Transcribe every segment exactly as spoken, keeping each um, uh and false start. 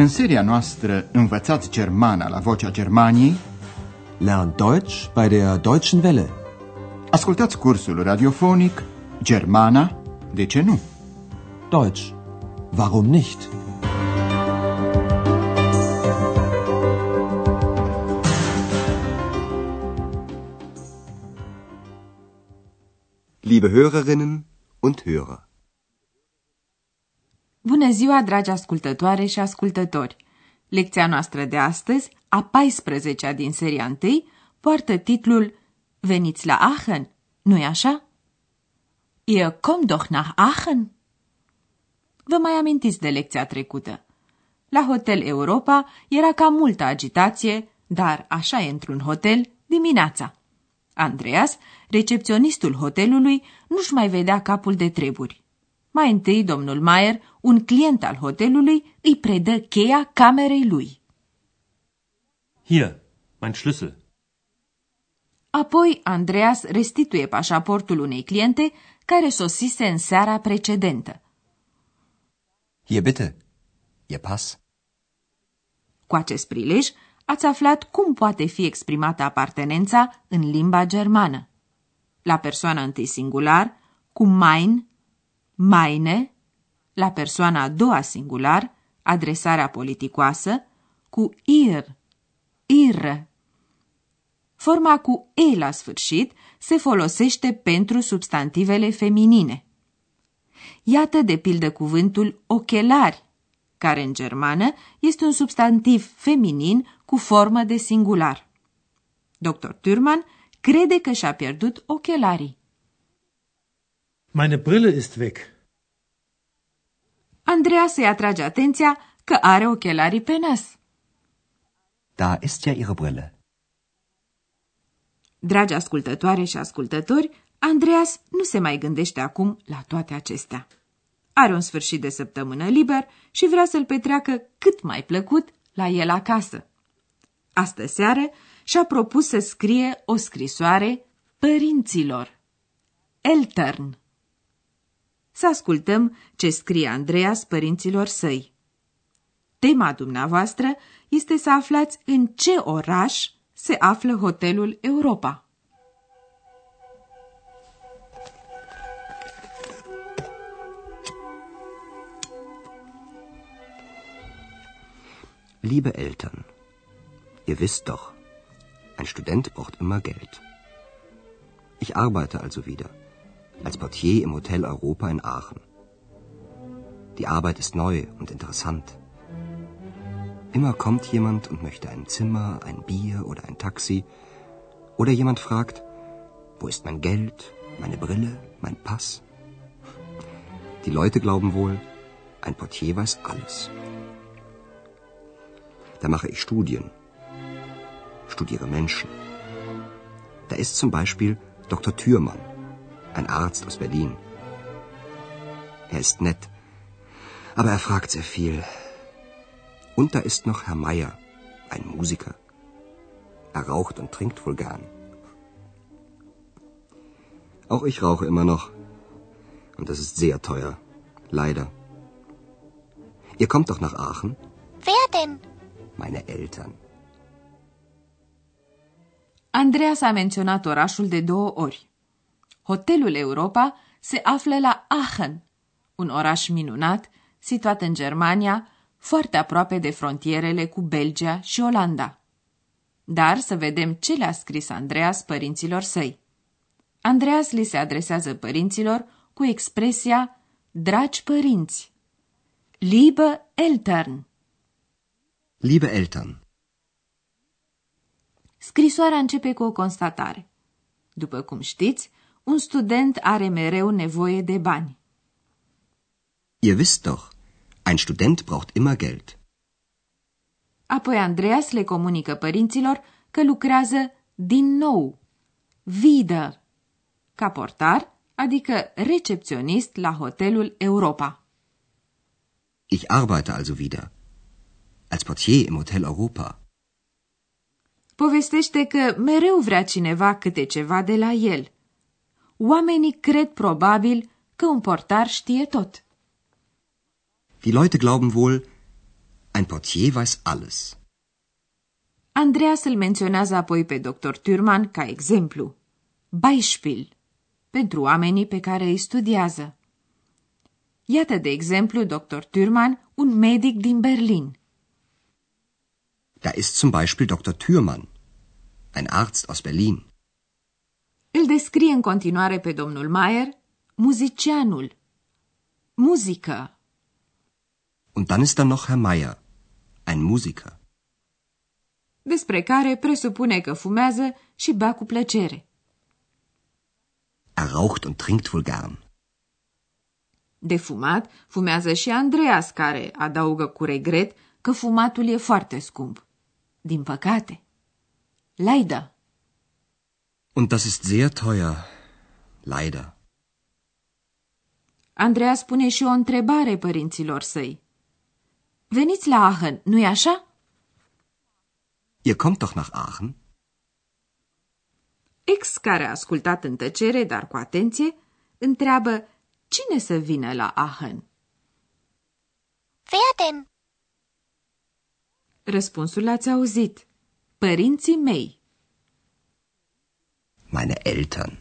În seria noastră Învățați Germana la Vocea Germaniei, Lern Deutsch bei der Deutschen Welle. Ascultați cursul radiofonic Germana, de ce nu? Deutsch, warum nicht? Liebe Hörerinnen und Hörer. Bună ziua, dragi ascultătoare și ascultători! Lecția noastră de astăzi, a paisprezecea din seria întâi, poartă titlul Veniți la Aachen, nu-i așa? Ihr kommt doch nach Aachen? Vă mai amintiți de lecția trecută? La Hotel Europa era cam multă agitație, dar așa e într-un hotel dimineața. Andreas, recepționistul hotelului, nu-și mai vedea capul de treburi. Mai întâi, domnul Mayer, un client al hotelului, îi predă cheia camerei lui. Hier, mein Schlüssel. Apoi, Andreas restituie pașaportul unei cliente care sosise în seara precedentă. Hier bitte, Ihr Pass. Cu acest prilej, ați aflat cum poate fi exprimată apartenența în limba germană. La persoana întâi singular, cu mein, meine, la persoana a doua singular, adresarea politicoasă, cu ihr, ihre. Forma cu e la sfârșit se folosește pentru substantivele feminine. Iată de pildă cuvântul ochelari, care în germană este un substantiv feminin cu formă de singular. doctor Thürmann crede că și-a pierdut ochelarii. Meine Brille ist weg. Andreas îi atrage atenția că are ochelarii pe nas. Da ist ja Ihre Brille. Dragi ascultătoare și ascultători, Andreas nu se mai gândește acum la toate acestea. Are un sfârșit de săptămână liber și vrea să-l petreacă cât mai plăcut la el acasă. Astă seară și-a propus să scrie o scrisoare părinților. Eltern. Să ascultăm ce scrie Andreas părinților săi. Tema dumneavoastră este să aflați în ce oraș se află Hotelul Europa. Liebe Eltern, ihr wisst doch, ein Student braucht immer Geld. Ich arbeite also wieder als Portier im Hotel Europa in Aachen. Die Arbeit ist neu und interessant. Immer kommt jemand und möchte ein Zimmer, ein Bier oder ein Taxi. Oder jemand fragt, wo ist mein Geld, meine Brille, mein Pass? Die Leute glauben wohl, ein Portier weiß alles. Da mache ich Studien, studiere Menschen. Da ist zum Beispiel Doktor Thürmann, ein Arzt aus Berlin. Er ist nett, aber er fragt sehr viel. Und da ist noch Herr Meier, ein Musiker. Er raucht und trinkt wohl gern. Auch ich rauche immer noch. Und das ist sehr teuer. Leider. Ihr kommt doch nach Aachen? Wer denn? Meine Eltern. Andreas a menționat orașul de două ori. Hotelul Europa se află la Aachen, un oraș minunat situat în Germania, foarte aproape de frontierele cu Belgia și Olanda. Dar să vedem ce le-a scris Andreas părinților săi. Andreas li se adresează părinților cu expresia dragi părinți. Liebe Eltern. Liebe Eltern. Scrisoarea începe cu o constatare. După cum știți, un student are mereu nevoie de bani. Ihr wisst doch, ein Student braucht immer Geld. Apoi Andreas le comunică părinților că lucrează din nou, wieder, ca portar, adică recepționist la Hotelul Europa. Ich arbeite also wieder als Portier im Hotel Europa. Povestește că mereu vrea cineva câte ceva de la el. Oamenii cred probabil că un portar știe tot. Die Leute glauben wohl, Ein Portier weiß alles. Andreas îl menționează apoi pe doctor Thürmann ca exemplu. Beispiel. Pentru oamenii pe care îi studiază. Iată, de exemplu, doctor Thürmann, un medic din Berlin. Da ist zum Beispiel doktor Thürmann, ein Arzt aus Berlin. Îl descrie în continuare pe domnul Mayer, muzicianul. Muzică. Und dann ist da noch Herr Meyer, ein Musiker. Despre care presupune că fumează și bea cu plăcere. Er raucht und trinkt wohl gern. De fumat, fumează și Andreas, care adaugă cu regret că fumatul e foarte scump. Din păcate. Leider. Und das ist sehr teuer. Leider. Andreas pune și o întrebare părinților săi. Veniți la Aachen, nu-i așa? Ihr kommt doch nach Aachen? Ex, care a ascultat în tăcere, dar cu atenție, întreabă cine să vină la Aachen. Wer denn? Răspunsul l-ați auzit. Părinții mei. Meine Eltern.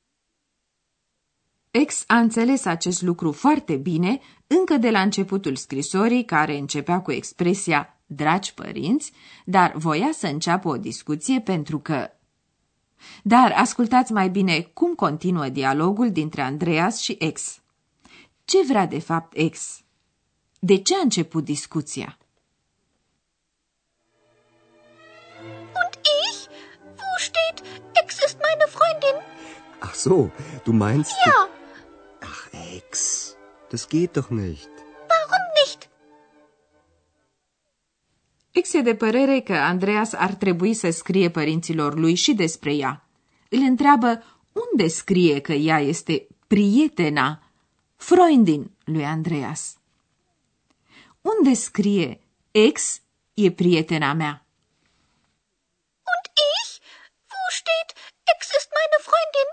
Ex a înțeles acest lucru foarte bine încă de la începutul scrisorii, care începea cu expresia dragi părinți, dar voia să înceapă o discuție pentru că... Dar ascultați mai bine cum continuă dialogul dintre Andreas și Ex. Ce vrea de fapt Ex? De ce a început discuția? Und ich? Wo steht, Ex ist meine Freundin? Ach so, du meinst... Ja. Ach, Ex, das geht doch nicht. Warum nicht? Ex e de părere că Andreas ar trebui să scrie părinților lui și despre ea. Îl întreabă unde scrie că ea este prietena, Freundin lui Andreas. Unde scrie Ex e prietena mea? Und ich? Wo steht, Ex ist meine Freundin?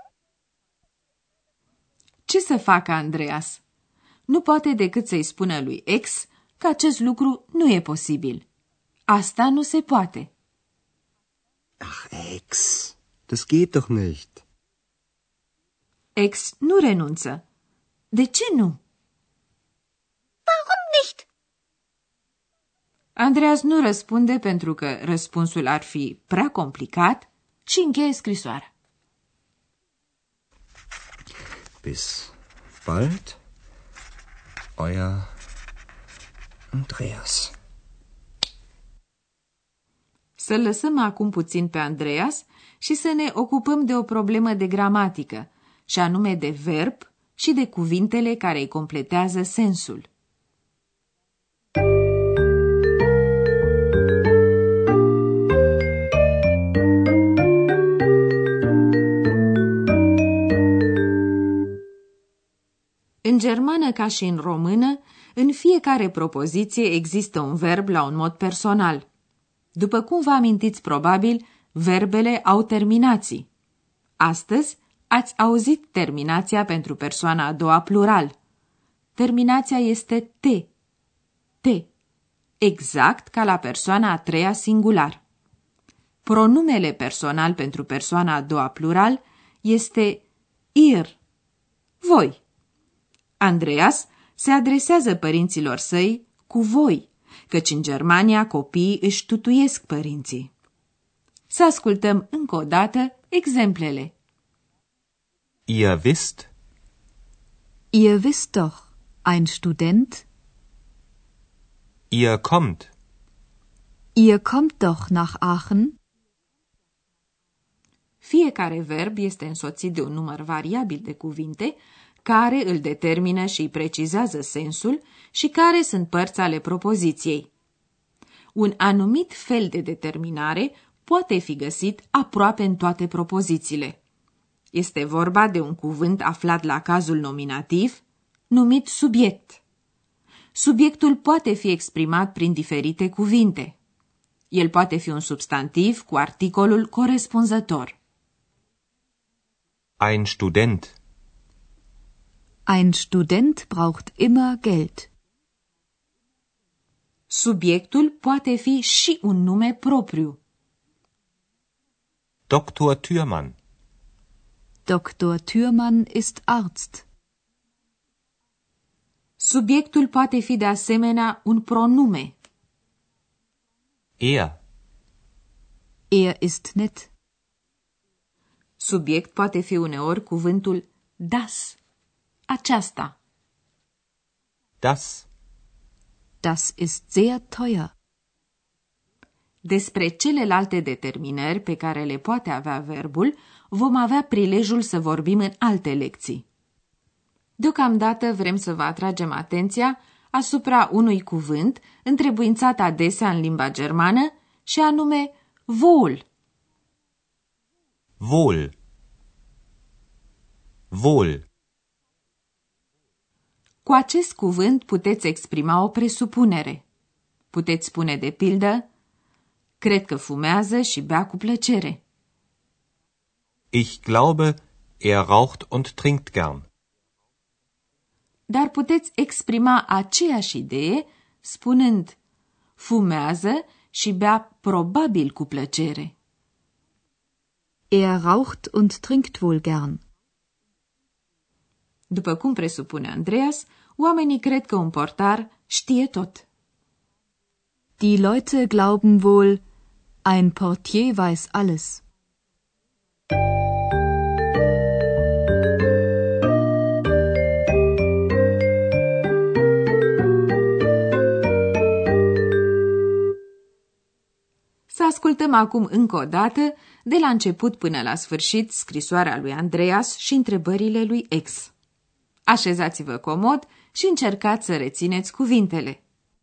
Ce să facă Andreas? Nu poate decât să-i spună lui Ex că acest lucru nu e posibil. Asta nu se poate. Ach, Ex, das geht doch nicht. Ex nu renunță. De ce nu? Warum nicht? Andreas nu răspunde pentru că răspunsul ar fi prea complicat și încheie scrisoarea. Bis bald, euer Andreas. Să lăsăm acum puțin pe Andreas și să ne ocupăm de o problemă de gramatică, și anume de verb și de cuvintele care îi completează sensul. În germană, ca și în română, în fiecare propoziție există un verb la un mod personal. După cum vă amintiți probabil, verbele au terminații. Astăzi ați auzit terminația pentru persoana a doua plural. Terminația este te. Te. Exact ca la persoana a treia singular. Pronumele personal pentru persoana a doua plural este ihr. Voi. Andreas se adresează părinților săi cu voi, căci în Germania copiii își tutuiesc părinții. Să ascultăm încă o dată exemplele. Ihr wisst? Ihr wisst doch, ein Student? Ihr kommt? Ihr kommt doch nach Aachen? Fiecare verb este însoțit de un număr variabil de cuvinte care îl determină și îi precizează sensul și care sunt părți ale propoziției. Un anumit fel de determinare poate fi găsit aproape în toate propozițiile. Este vorba de un cuvânt aflat la cazul nominativ, numit subiect. Subiectul poate fi exprimat prin diferite cuvinte. El poate fi un substantiv cu articolul corespunzător. Ein Student. Ein Student braucht immer Geld. Subiectul poate fi și un nume propriu. Doktor Thürmann. Doktor Thürmann ist Arzt. Subiectul poate fi de asemenea un pronume. Er. Er ist nett. Subiect poate fi uneori cuvântul das, aceasta. Das. Das ist sehr teuer. Despre celelalte determinări pe care le poate avea verbul, vom avea prilejul să vorbim în alte lecții. Deocamdată vrem să vă atragem atenția asupra unui cuvânt întrebuințat adesea în limba germană și anume wohl. Wohl. Wohl. Cu acest cuvânt puteți exprima o presupunere. Puteți spune de pildă, cred că fumează și bea cu plăcere. Ich glaube, er raucht und trinkt gern. Dar puteți exprima aceeași idee spunând, fumează și bea probabil cu plăcere. Er raucht und trinkt wohl gern. După cum presupune Andreas, oamenii cred că un portar știe tot. Die Leute glauben wohl, ein Portier weiß alles. Să ascultăm acum încă o dată, de la început până la sfârșit, scrisoarea lui Andreas și întrebările lui X. Așezați-vă comod și încercați să rețineți cuvintele.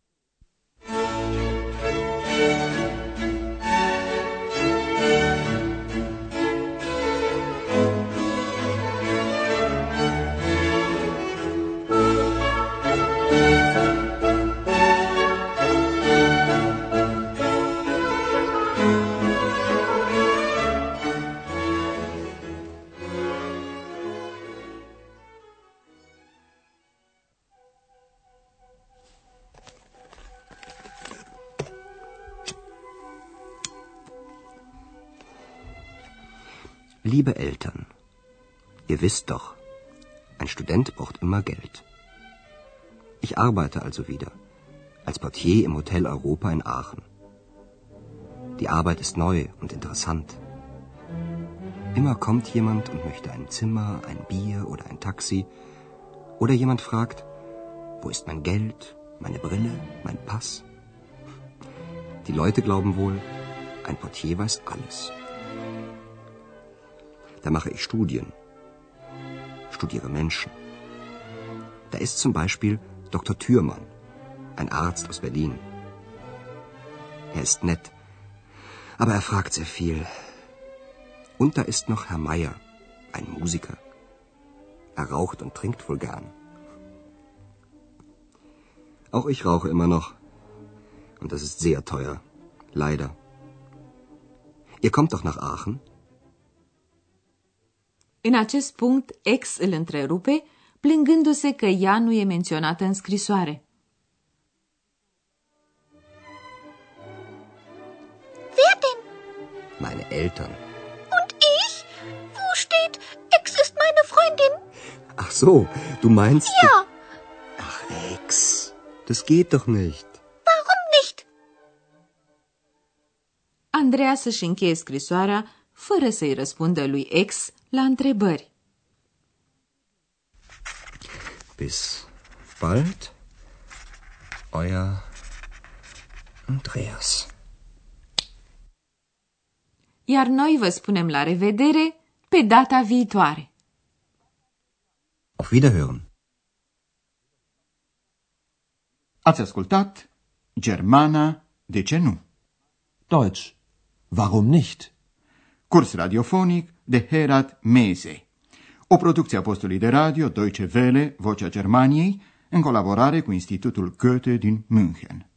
Liebe Eltern, ihr wisst doch, ein Student braucht immer Geld. Ich arbeite also wieder, als Portier im Hotel Europa in Aachen. Die Arbeit ist neu und interessant. Immer kommt jemand und möchte ein Zimmer, ein Bier oder ein Taxi. Oder jemand fragt, wo ist mein Geld, meine Brille, mein Pass? Die Leute glauben wohl, ein Portier weiß alles. Da mache ich Studien, studiere Menschen. Da ist zum Beispiel Doktor Thürmann, ein Arzt aus Berlin. Er ist nett, aber er fragt sehr viel. Und da ist noch Herr Meier, ein Musiker. Er raucht und trinkt wohl gern. Auch ich rauche immer noch. Und das ist sehr teuer, leider. Ihr kommt doch nach Aachen? În acest punct, X îl întrerupe, plângându-se că ea nu e menționată în scrisoare. Wer denn? Meine Eltern. Und ich? Wo steht, X ist meine Freundin? Ach so, du meinst... Ja. Ach, Ex, das geht doch nicht. Warum nicht? Andreea să-și încheie scrisoarea fără să-i răspundă lui X la întrebări. Bis bald, euer Andreas. Iar noi vă spunem la revedere pe data viitoare. Auf Wiederhören. Ați ascultat Germana, de ce nu? Deutsch. Warum nicht? Curs radiofonic de Herat Mese. O producție a postului de radio Deutsche Welle, Vocea Germaniei, în colaborare cu Institutul Goethe din München.